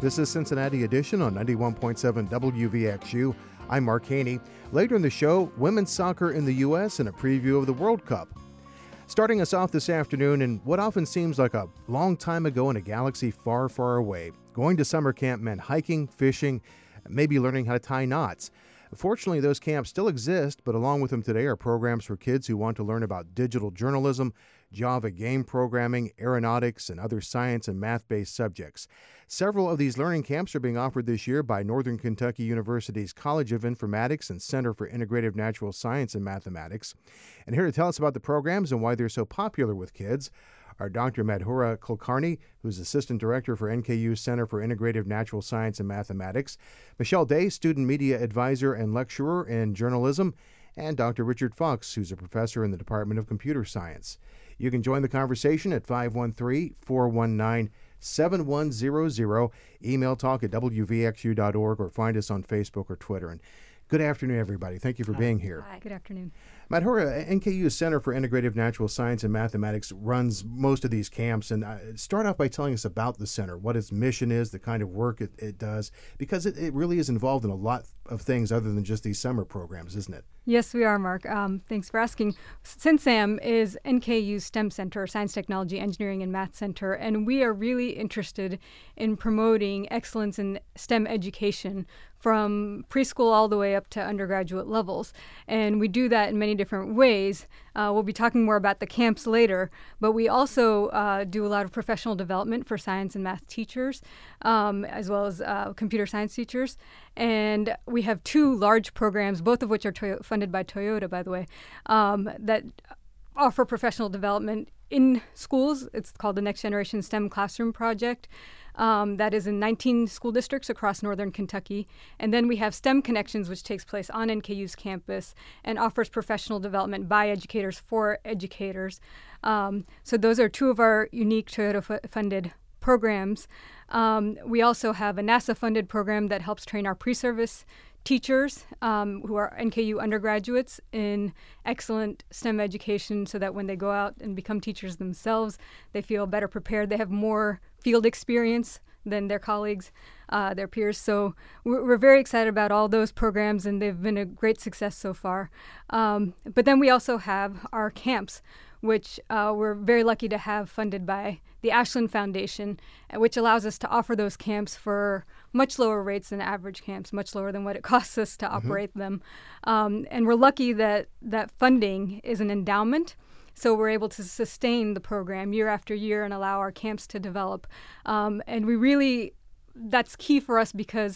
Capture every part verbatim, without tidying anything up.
This is Cincinnati Edition on ninety-one point seven W V X U. I'm Mark Haney. Later in the show, women's soccer in the U S and a preview of the World Cup. Starting us off this afternoon in what often seems like a long time ago in a galaxy far, far away, going to summer camp meant hiking, fishing, maybe learning how to tie knots. Fortunately, those camps still exist, but along with them today are programs for kids who want to learn about digital journalism, Java game programming, aeronautics, and other science and math-based subjects. Several of these learning camps are being offered this year by Northern Kentucky University's College of Informatics and Center for Integrative Natural Science and Mathematics. And here to tell us about the programs and why they're so popular with kids are Doctor Madhura Kulkarni, who's Assistant Director for N K U's Center for Integrative Natural Science and Mathematics, Michelle Day, Student Media Advisor and Lecturer in Journalism, and Doctor Richard Fox, who's a professor in the Department of Computer Science. You can join the conversation at five one three, four one nine, seven one zero zero, email talk at w v x u dot org, or find us on Facebook or Twitter. And good afternoon, everybody. Thank you for Hi. being here. Hi. Good afternoon. Madhura, N K U's Center for Integrative Natural Science and Mathematics runs most of these camps. And uh, start off by telling us about the center, what its mission is, the kind of work it, it does, because it, it really is involved in a lot of things other than just these summer programs, isn't it? Yes, we are, Mark. Um, thanks for asking. CINSAM is N K U's STEM Center, Science, Technology, Engineering, and Math Center, and we are really interested in promoting excellence in STEM education from preschool all the way up to undergraduate levels. And we do that in many different ways. Uh, we'll be talking more about the camps later, but we also uh, do a lot of professional development for science and math teachers, um, as well as uh, computer science teachers. And we have two large programs, both of which are to- funded by Toyota, by the way, um, that offer professional development in schools. It's called the Next Generation STEM Classroom Project. Um, that is in nineteen school districts across northern Kentucky. And then we have STEM Connections, which takes place on N K U's campus and offers professional development by educators for educators. Um, so those are two of our unique Toyota-funded programs. Um, we also have a NASA-funded program that helps train our pre-service teachers um, who are N K U undergraduates in excellent STEM education so that when they go out and become teachers themselves, they feel better prepared. They have more field experience than their colleagues, uh, their peers. So we're, we're very excited about all those programs, and they've been a great success so far. Um, but then we also have our camps, which uh, we're very lucky to have funded by the Ashland Foundation, which allows us to offer those camps for much lower rates than average camps, much lower than what it costs us to mm-hmm. operate them. Um, and we're lucky that that funding is an endowment, so we're able to sustain the program year after year and allow our camps to develop. Um, and we really, that's key for us because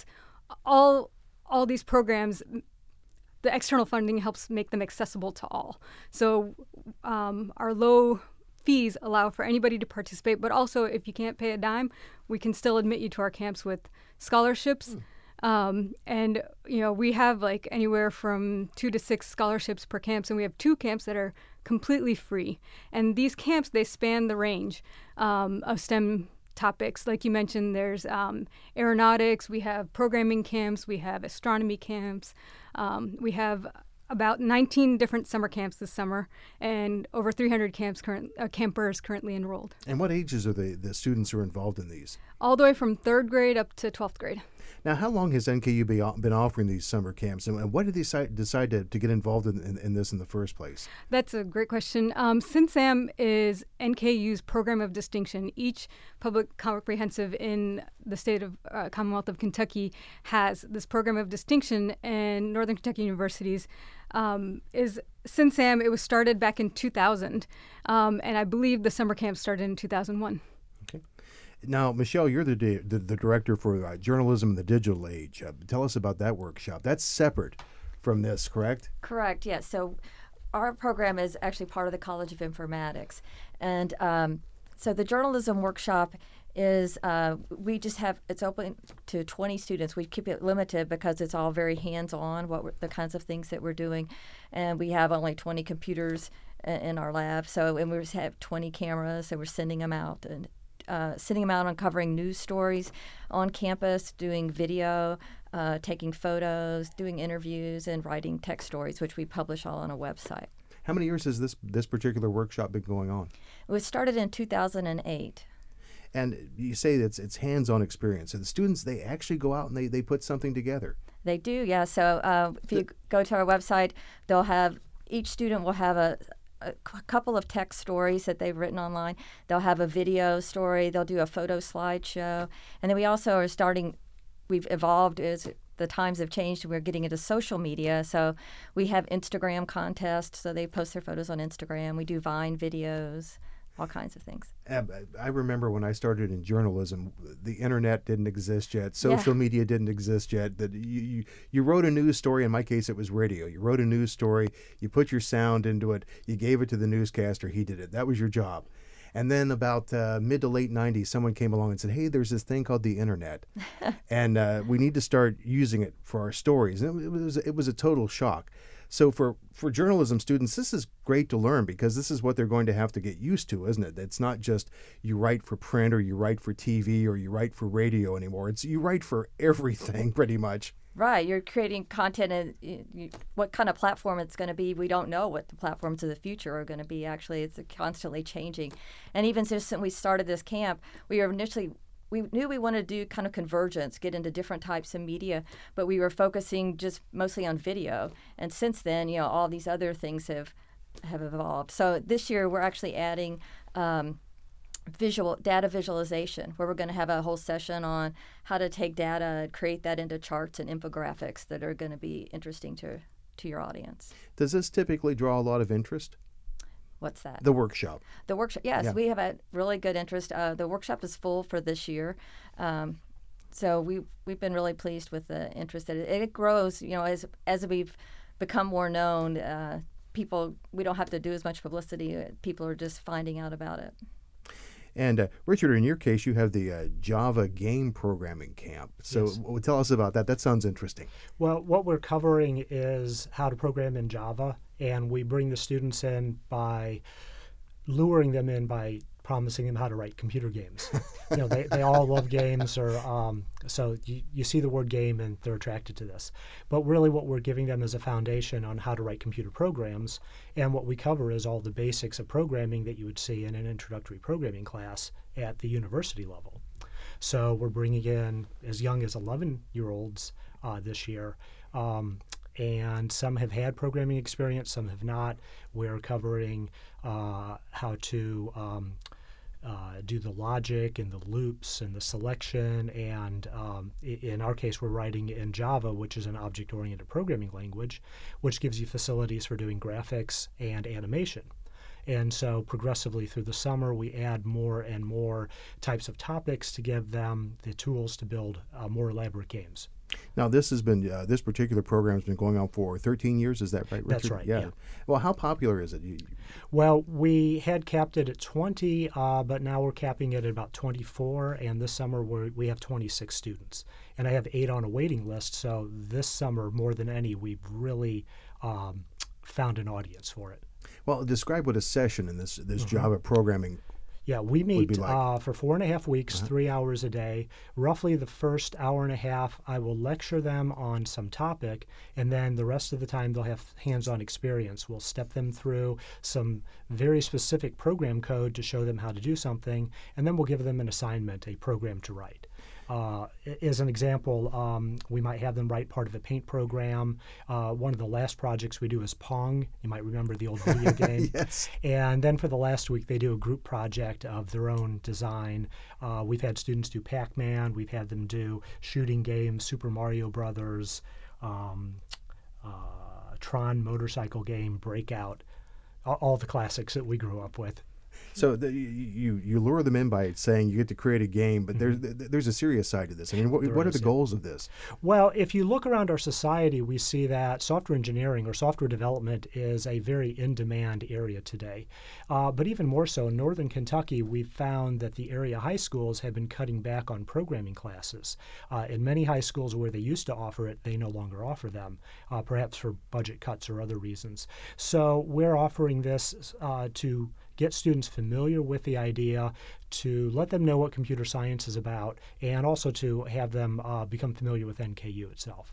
all all these programs, the external funding helps make them accessible to all. So um, our low fees allow for anybody to participate, but also if you can't pay a dime, we can still admit you to our camps with scholarships. Mm. Um, and, you know, we have like anywhere from two to six scholarships per camps, and we have two camps that are completely free. And these camps, they span the range um, of STEM topics. Like you mentioned, there's um, aeronautics, we have programming camps, we have astronomy camps, um, we have about nineteen different summer camps this summer, and over three hundred camps current, uh, campers currently enrolled. And what ages are the, the students who are involved in these? All the way from third grade up to twelfth grade. Now, how long has N K U be, been offering these summer camps, and why did they decide, decide to, to get involved in, in, in this in the first place? That's a great question. Um, CINSAM is N K U's program of distinction. Each public comprehensive in the state of uh, Commonwealth of Kentucky has this program of distinction, and Northern Kentucky University's um, is CINSAM. It was started back in two thousand, um, and I believe the summer camp started in two thousand one. Okay. Now, Michelle, you're the di- the, the director for uh, Journalism in the Digital Age. Uh, tell us about that workshop. That's separate from this, correct? Correct, yes. So our program is actually part of the College of Informatics. And um, so the journalism workshop is, uh, we just have, it's open to twenty students. We keep it limited because it's all very hands-on, what we're, the kinds of things that we're doing. And we have only twenty computers in, in our lab. So, and we just have twenty cameras, so we're sending them out and Uh, sending them out, uncovering news stories on campus, doing video, uh, taking photos, doing interviews, and writing text stories, which we publish all on a website. How many years has this this particular workshop been going on? It was started in two thousand eight. And you say that it's, it's hands-on experience. So the students, they actually go out and they, they put something together. They do, yeah. So uh, if you go to our website, they'll have, each student will have a, a couple of text stories that they've written online. They'll have a video story. They'll do a photo slideshow. And then we also are starting, we've evolved as the times have changed. We're getting into social media. So we have Instagram contests. So they post their photos on Instagram. We do Vine videos, all kinds of things. I remember when I started in journalism, the internet didn't exist yet. Social yeah. media didn't exist yet. That you, you you wrote a news story. In my case, it was radio. You wrote a news story. You put your sound into it. You gave it to the newscaster. He did it. That was your job. And then about uh, mid to late nineties, someone came along and said, hey, there's this thing called the internet. and uh, we need to start using it for our stories. And it was, it was a total shock. So for, for journalism students, this is great to learn because this is what they're going to have to get used to, isn't it? It's not just you write for print or you write for T V or you write for radio anymore. It's you write for everything pretty much. Right. You're creating content, and you, you, what kind of platform it's going to be, we don't know what the platforms of the future are going to be. Actually, it's constantly changing. And even since we started this camp, we were initially, we knew we wanted to do kind of convergence, get into different types of media, but we were focusing just mostly on video. And since then, you know, all these other things have have evolved. So this year, we're actually adding um, visual data visualization, where we're going to have a whole session on how to take data and create that into charts and infographics that are going to be interesting to to your audience. Does this typically draw a lot of interest? What's that? The workshop. The workshop, yes. Yeah. We have a really good interest. Uh, the workshop is full for this year. Um, so we, we've been really pleased with the interest. It, it grows, you know, as as we've become more known, uh, people, we don't have to do as much publicity. People are just finding out about it. And uh, Richard, in your case, you have the uh, Java game programming camp. So Yes. w- tell us about that. That sounds interesting. Well, what we're covering is how to program in Java, and we bring the students in by luring them in by promising them how to write computer games. you know, they, they all love games, or um, so you, you see the word game and they're attracted to this. But really what we're giving them is a foundation on how to write computer programs, and what we cover is all the basics of programming that you would see in an introductory programming class at the university level. So we're bringing in as young as eleven-year-olds uh, this year, um, and some have had programming experience, some have not. We're covering uh, how to um, uh, do the logic and the loops and the selection, and um, in our case we're writing in Java, which is an object-oriented programming language, which gives you facilities for doing graphics and animation. And so progressively through the summer, we add more and more types of topics to give them the tools to build uh, more elaborate games. Now, this has been uh, this particular program has been going on for thirteen years. Is that right, Richard? That's right, yeah. Well, how popular is it? You, Well, we had capped it at twenty, uh, but now we're capping it at about twenty-four, and this summer we're, we have twenty-six students. And I have eight on a waiting list, so this summer, more than any, we've really um, found an audience for it. well, describe what a session in this this Mm-hmm. Java programming. Yeah, we be meet like? uh, for four and a half weeks, Uh-huh. three hours a day. Roughly the first hour and a half, I will lecture them on some topic, and then the rest of the time they'll have hands-on experience. We'll step them through some very specific program code to show them how to do something, and then we'll give them an assignment, a program to write. Uh, as an example, um, we might have them write part of a paint program. Uh, one of the last projects we do is Pong. You might remember the old video game. Yes. And then for the last week, they do a group project of their own design. Uh, we've had students do Pac-Man. We've had them do shooting games, Super Mario Brothers, um, uh, Tron motorcycle game, Breakout, all, all the classics that we grew up with. So the, you you lure them in by saying you get to create a game, but Mm-hmm. there's there's a serious side to this. I mean, what, There what are is, the yeah. goals of this? Well, if you look around our society, we see that software engineering or software development is a very in-demand area today. Uh, but even more so, in northern Kentucky, we've found that the area high schools have been cutting back on programming classes. Uh, in many high schools where they used to offer it, they no longer offer them, uh, perhaps for budget cuts or other reasons. So we're offering this uh, to get students familiar with the idea, to let them know what computer science is about, and also to have them uh, become familiar with N K U itself.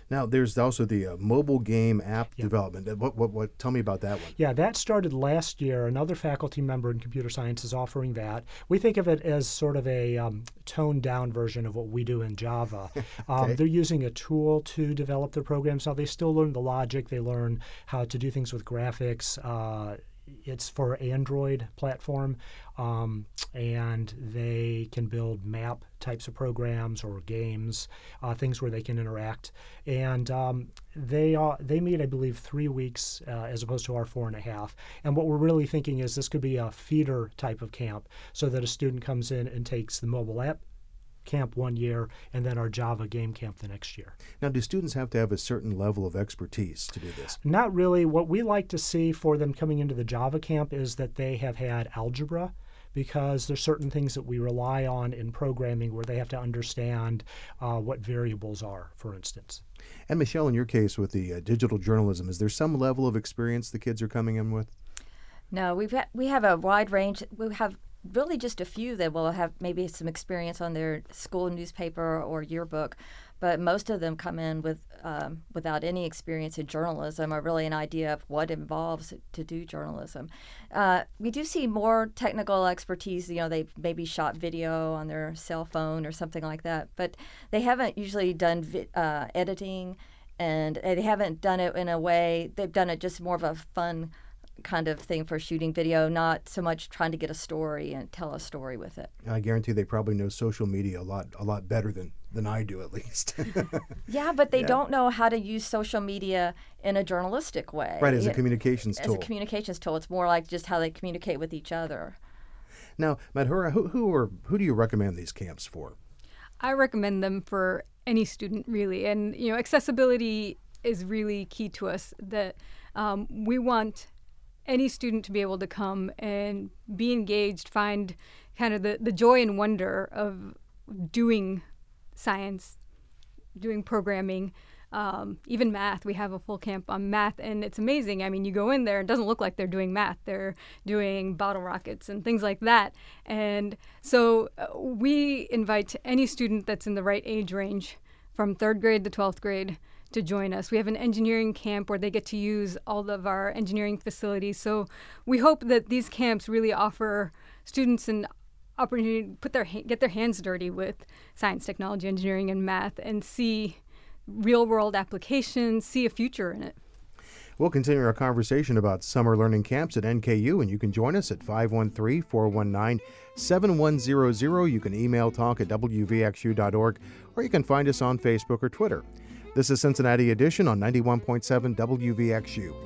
Now, there's also the uh, mobile game app Yeah. development. Uh, What, what, what? Tell me about that one. Yeah, that started last year. Another faculty member in computer science is offering that. We think of it as sort of a um, toned down version of what we do in Java. um, Okay. they're using a tool to develop their programs. Now, they still learn the logic, they learn how to do things with graphics. Uh, it's for Android platform, um, and they can build map types of programs or games, uh, things where they can interact. And um, they are they meet, I believe, three weeks uh, as opposed to our four and a half. And what we're really thinking is this could be a feeder type of camp, so that a student comes in and takes the mobile app camp one year and then our Java game camp the next year. Now, do students have to have a certain level of expertise to do this? Not really. What we like to see for them coming into the Java camp is that they have had algebra, because there's certain things that we rely on in programming where they have to understand uh, what variables are, for instance. And Michelle, in your case with the uh, digital journalism, is there some level of experience the kids are coming in with? No, we've ha- we have a wide range. We have really just a few that will have maybe some experience on their school newspaper or yearbook, but most of them come in with um, without any experience in journalism or really an idea of what it involves to do journalism. Uh, we do see more technical expertise. You know, they've maybe shot video on their cell phone or something like that, but they haven't usually done vi- uh, editing, and they haven't done it in a way. They've done it just more of a fun kind of thing for shooting video, not so much trying to get a story and tell a story with it. I guarantee they probably know social media a lot, a lot better than, than I do, at least. Yeah, but they Yeah. don't know how to use social media in a journalistic way. Right, as a Yeah, communications as tool. a communications tool. It's more like just how they communicate with each other. Now, Madhura, who who, are, who do you recommend these camps for? I recommend them for any student, really. And, you know, accessibility is really key to us. That um, we want any student to be able to come and be engaged, find kind of the, the joy and wonder of doing science, doing programming, um, even math. We have a full camp on math, and it's amazing. I mean, you go in there, it doesn't look like they're doing math. They're doing bottle rockets and things like that. And so uh, we invite any student that's in the right age range, from third grade to twelfth grade, to join us. We have an engineering camp where they get to use all of our engineering facilities. So we hope that these camps really offer students an opportunity to put their ha- get their hands dirty with science, technology, engineering, and math, and see real-world applications, see a future in it. We'll continue our conversation about summer learning camps at N K U, and you can join us at five one three, four one nine, seven one zero zero. You can email talk at w v x u dot org, or you can find us on Facebook or Twitter. This is Cincinnati Edition on ninety-one point seven W V X U.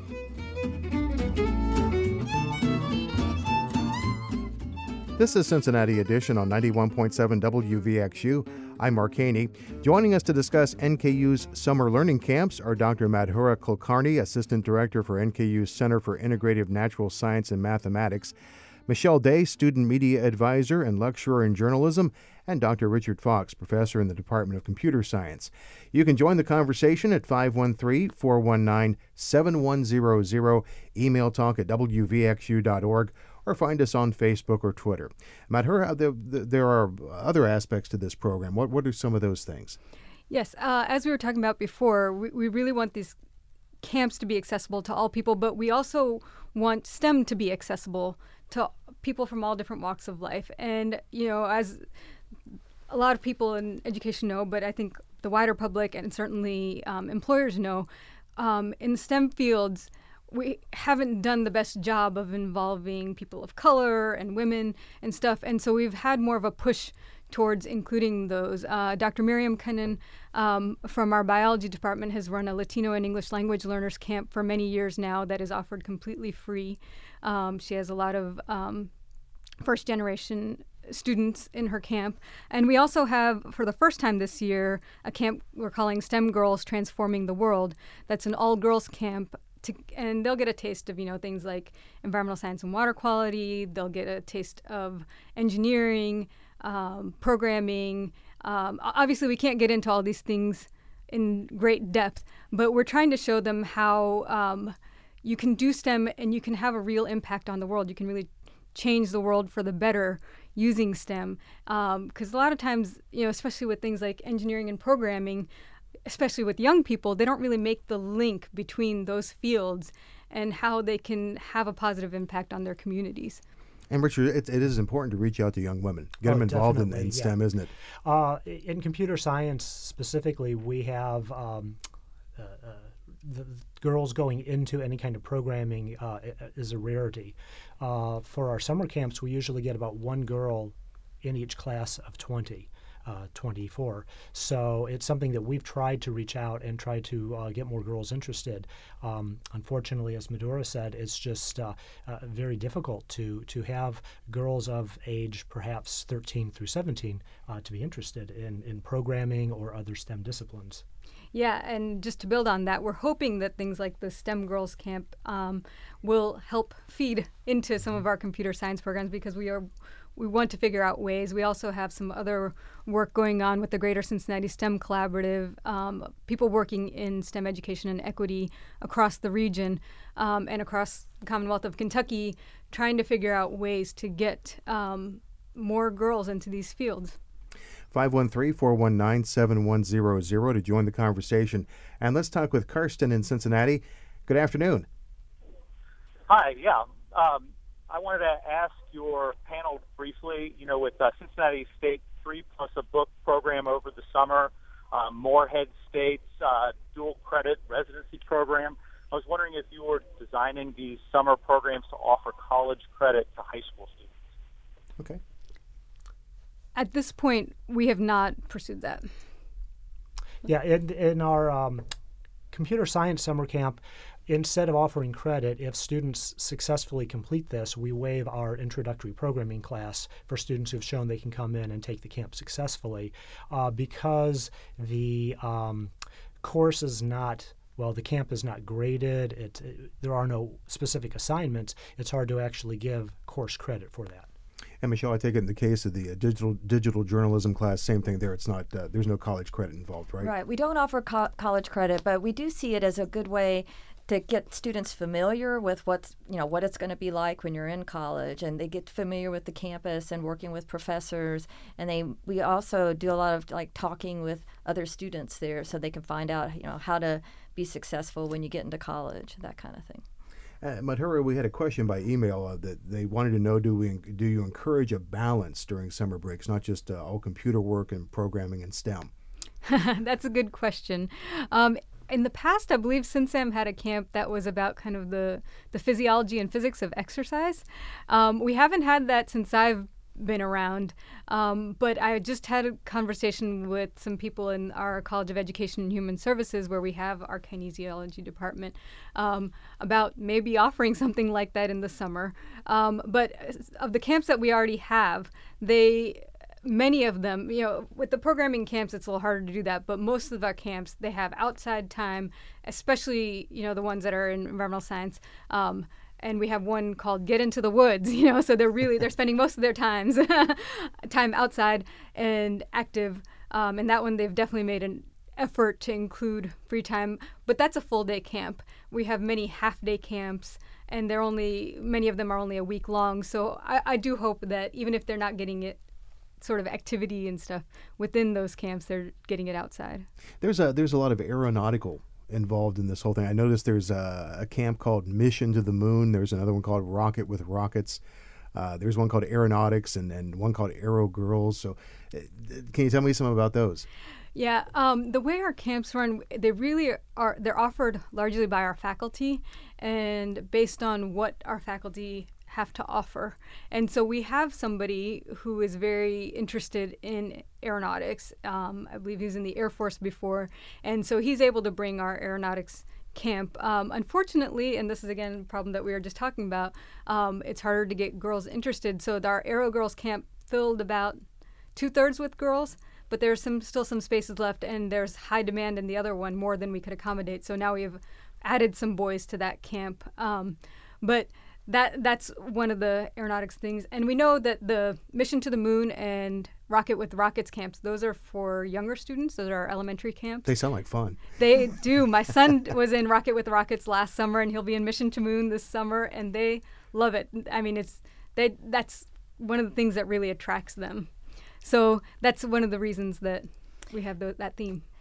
This is Cincinnati Edition on ninety-one point seven W V X U. I'm Mark Haney. Joining us to discuss N K U's summer learning camps are Doctor Madhura Kulkarni, Assistant Director for N K U's Center for Integrative Natural Science and Mathematics, Michelle Day, Student Media Advisor and Lecturer in Journalism, and Doctor Richard Fox, Professor in the Department of Computer Science. You can join the conversation at five one three, four one nine, seven one zero zero, email talk at w v x u dot org, or find us on Facebook or Twitter. Madhura, there, there are other aspects to this program. What, what are some of those things? Yes, uh, as we were talking about before, we, we really want these camps to be accessible to all people, but we also want STEM to be accessible to people from all different walks of life. And, you know, as a lot of people in education know, but I think the wider public and certainly um, employers know, um, in STEM fields, we haven't done the best job of involving people of color and women and stuff. And so we've had more of a push towards including those. Uh, Doctor Miriam Cunnan um, from our biology department has run a Latino and English language learners camp for many years now that is offered completely free. Um, she has a lot of um, first generation students in her camp. And we also have, for the first time this year, a camp we're calling STEM Girls Transforming the World. That's an all-girls camp. To, and they'll get a taste of, you know, things like environmental science and water quality. They'll get a taste of engineering, um, programming. Um, obviously, we can't get into all these things in great depth, but we're trying to show them how um, you can do STEM and you can have a real impact on the world. You can really change the world for the better using STEM. Because um, a lot of times, you know, especially with things like engineering and programming, especially with young people, they don't really make the link between those fields and how they can have a positive impact on their communities. And Richard, it, it is important to reach out to young women, get Oh, them involved in, definitely, in STEM, yeah. isn't it? Uh, in computer science specifically, we have um, uh, uh, the girls going into any kind of programming uh, is a rarity. Uh, for our summer camps, we usually get about one girl in each class of twenty. Uh, twenty-four. So it's something that we've tried to reach out and try to uh, get more girls interested. Um, unfortunately, as Medora said, it's just uh, uh, very difficult to to have girls of age perhaps thirteen through seventeen uh, to be interested in, in programming or other STEM disciplines. Yeah, and just to build on that, we're hoping that things like the STEM Girls Camp um, will help feed into some of our computer science programs, because we are we want to figure out ways. We also have some other work going on with the Greater Cincinnati STEM Collaborative, um, people working in STEM education and equity across the region um, and across the Commonwealth of Kentucky, trying to figure out ways to get um, more girls into these fields. five one three, four one nine, seven one zero zero to join the conversation. And let's talk with Karsten in Cincinnati. Good afternoon. Hi, yeah. Um, I wanted to ask your panel briefly, you know, with uh, Cincinnati State three plus a book program over the summer, uh, Morehead State's uh, dual credit residency program. I was wondering if you were designing these summer programs to offer college credit to high school students. Okay. At this point, we have not pursued that. Yeah, in, in our um, computer science summer camp, instead of offering credit, if students successfully complete this, we waive our introductory programming class for students who've shown they can come in and take the camp successfully. Uh, because the um, course is not, well, the camp is not graded, it, it, there are no specific assignments, it's hard to actually give course credit for that. And Michelle, I take it in the case of the uh, digital digital journalism class, same thing there. It's not uh, there's no college credit involved, right? Right. We don't offer co- college credit, but we do see it as a good way to get students familiar with what's, you know, what it's going to be like when you're in college, and they get familiar with the campus and working with professors. And they we also do a lot of like talking with other students there, so they can find out, you know, how to be successful when you get into college, that kind of thing. Uh, Madhura, we had a question by email uh, that they wanted to know: Do we do you encourage a balance during summer breaks, not just uh, all computer work and programming and STEM? That's a good question. Um, in the past, I believe CinSam had a camp that was about kind of the, the physiology and physics of exercise. Um, we haven't had that since I've been around, um, but I just had a conversation with some people in our College of Education and Human Services, where we have our kinesiology department, um, about maybe offering something like that in the summer. Um, but of the camps that we already have, they many of them, you know, with the programming camps, it's a little harder to do that, but most of our camps, they have outside time, especially, you know, the ones that are in environmental science. Um, and we have one called Get Into the Woods, you know, so they're really, they're spending most of their times, time outside and active. Um, and that one, they've definitely made an effort to include free time, but that's a full day camp. We have many half day camps, and they're only, many of them are only a week long. So I, I do hope that even if they're not getting it sort of activity and stuff within those camps, they're getting it outside. There's a there's a lot of aeronautical involved in this whole thing. I noticed there's a, a camp called Mission to the Moon. There's another one called Rocket with Rockets. Uh, there's one called Aeronautics and, and one called Aero Girls. So uh, can you tell me something about those? Yeah, um, the way our camps run, they really are, they're offered largely by our faculty and based on what our faculty have to offer. And so we have somebody who is very interested in aeronautics. Um, I believe he was in the Air Force before. And so he's able to bring our aeronautics camp. Um, unfortunately, and this is again a problem that we were just talking about, um, it's harder to get girls interested. So our Aero Girls camp filled about two-thirds with girls, but there's some still some spaces left, and there's high demand in the other one, more than we could accommodate. So now we have added some boys to that camp. Um, but That that's one of the aeronautics things. And we know that the Mission to the Moon and Rocket with Rockets camps, those are for younger students. Those are our elementary camps. They sound like fun. They do. My son was in Rocket with Rockets last summer, and he'll be in Mission to Moon this summer, and they love it. I mean, it's they that's one of the things that really attracts them. So that's one of the reasons that we have the, that theme.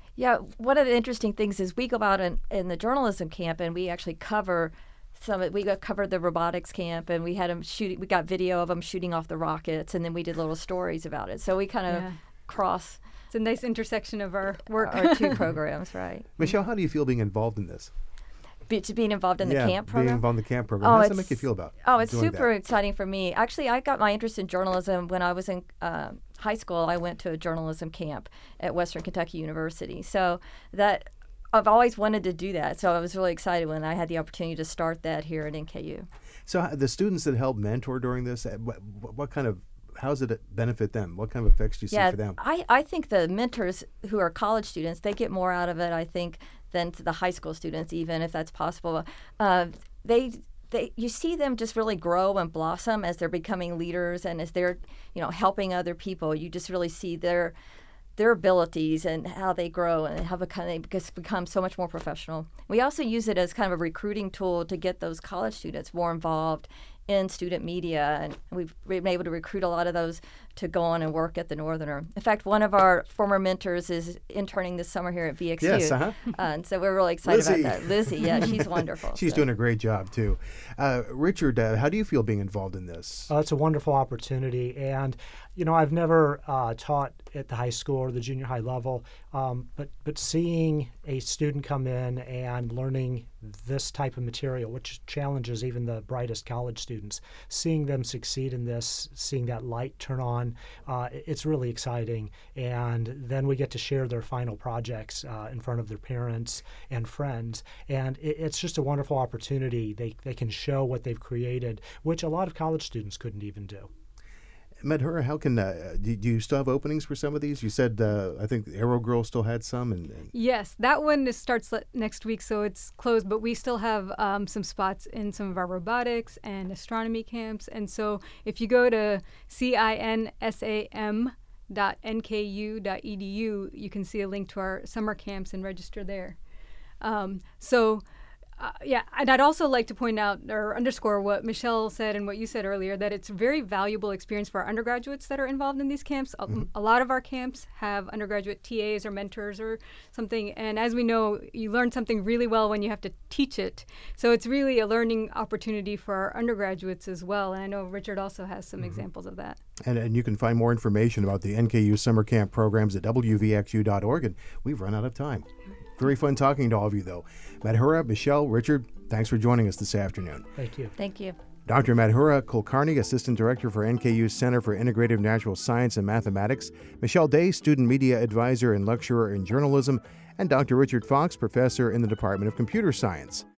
Yeah, one of the interesting things is we go out in, in the journalism camp and we actually cover some. We got covered the robotics camp and we had them shooting. We got video of them shooting off the rockets, and then we did little stories about it. So we kind of Yeah. cross It's a nice intersection of our work. our two programs, right? Michelle, how do you feel being involved in this? Be, to being involved in the yeah, camp being program. involved in the camp program. Oh, How does that it's- make you feel about Oh, it's doing super that? exciting for me. Actually, I got my interest in journalism when I was in uh, high school. I went to a journalism camp at Western Kentucky University. So that I've always wanted to do that. So I was really excited when I had the opportunity to start that here at N K U. So uh, the students that help mentor during this, uh, what, what kind of, how does it benefit them? What kind of effects do you yeah, see for them? I, I think the mentors who are college students, they get more out of it, I think, than to the high school students, even if that's possible. Uh, they they you see them just really grow and blossom as they're becoming leaders and as they're, you know, helping other people. You just really see their their abilities and how they grow and how become, they become become so much more professional. We also use it as kind of a recruiting tool to get those college students more involved in student media, and we've been able to recruit a lot of those to go on and work at the Northerner. In fact, one of our former mentors is interning this summer here at V X U. Yes, uh-huh. Uh, and so we're really excited Lizzie. about that. Lizzie, yeah, she's wonderful. She's so. doing a great job, too. Uh, Richard, uh, how do you feel being involved in this? Uh, it's a wonderful opportunity, and you know I've never uh, taught at the high school or the junior high level, um, but but seeing a student come in and learning this type of material, which challenges even the brightest college students, seeing them succeed in this, seeing that light turn on, uh, it's really exciting. And then we get to share their final projects uh, in front of their parents and friends, and it, it's just a wonderful opportunity. They they can show what they've created, which a lot of college students couldn't even do. Medhura, how can, uh, do, do you still have openings for some of these? You said, uh, I think Aero Girl still had some. and, and Yes, that one is- starts le- next week, so it's closed, but we still have um, some spots in some of our robotics and astronomy camps. And so if you go to cinsam dot n k u dot e d u, you can see a link to our summer camps and register there. Um, so Uh, yeah, and I'd also like to point out or underscore what Michelle said and what you said earlier, that it's a very valuable experience for our undergraduates that are involved in these camps. A, Mm-hmm. a lot of our camps have undergraduate T As or mentors or something, and as we know, you learn something really well when you have to teach it. So it's really a learning opportunity for our undergraduates as well, and I know Richard also has some Mm-hmm. examples of that. And, and you can find more information about the N K U summer camp programs at w v x u dot org. And we've run out of time. Very fun talking to all of you, though. Medhura, Michelle, Richard, thanks for joining us this afternoon. Thank you. Thank you. Doctor Medhura Kulkarni, Assistant Director for N K U's Center for Integrative Natural Science and Mathematics, Michelle Day, Student Media Advisor and Lecturer in Journalism, and Doctor Richard Fox, Professor in the Department of Computer Science.